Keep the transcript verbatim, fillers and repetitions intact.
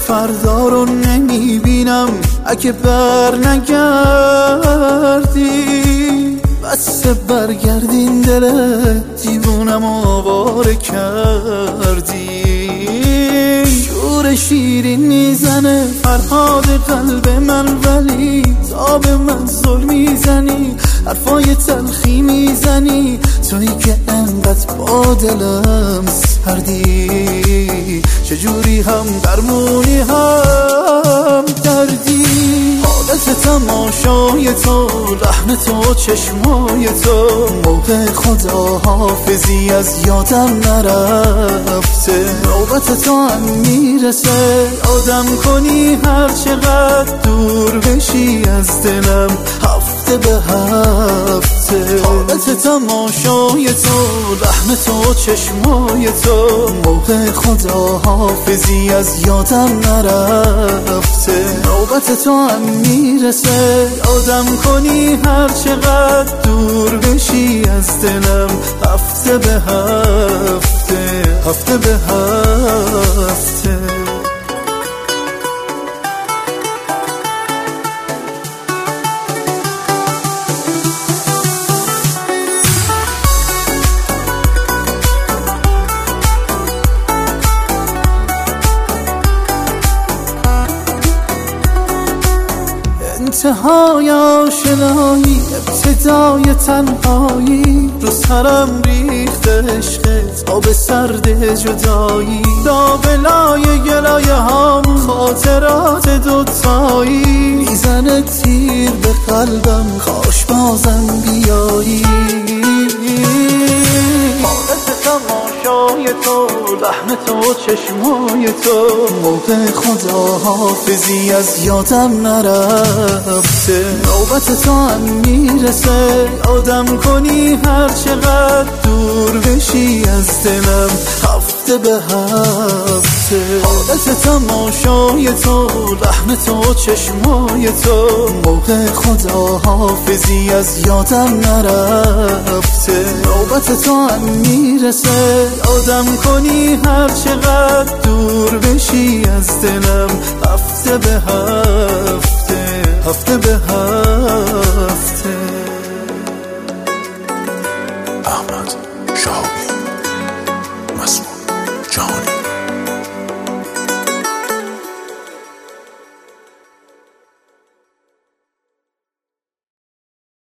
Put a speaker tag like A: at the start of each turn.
A: فردا رو نمیبینم اگه بر نگردی، بس برگردین دل دیوونم آواره کردی. شور شیرین میزنه فرهاد قلب من، ولی تا به من ظلم میزنی، حرفای تلخی میزنی، تویی که انقدر با دلم سردی. چجوری هم درمونی هم دردی، حالت تماشای تو، لحن تو، چشمای تو، موقع خداحافظی از یادم نرفته. نوبت تو هم میرسه آدم کنی هر چقدر دور بشی از دلم، هفته به هفته. حالت تماشای تو، لحن تو، چشمای تو، موقع خداحافظی از یادم نرفته. نوبت تو هم میرسه آدم کنی هر چقدر دور بشی از دلم، هفته به هفته، هفته به هفته. انتهای آشنایی، ابتدای تنهایی، رو سرم ریخت عشقت، آب سرد جدایی، لابلای گلایه هامون، خاطرات دوتایی، میزنه تیر به قلبم، کاش بازم بیایی. تماشای تو، لحن تو، چشمای تو، موقع خداحافظی از یادم نرفته. نوبت تو هم میرسه آدم کنی هر چقدر دور بشی از دلم، هفته به هفته. حالت تماشای تو، لحن تو، چشمای تو، موقع خداحافظی از یادم نرفته. نوبت تو هم میرسه آدم کنی هر چقدر دور بشی از دلم، هفته به هفته، هفته به هفته.
B: احمد شهاب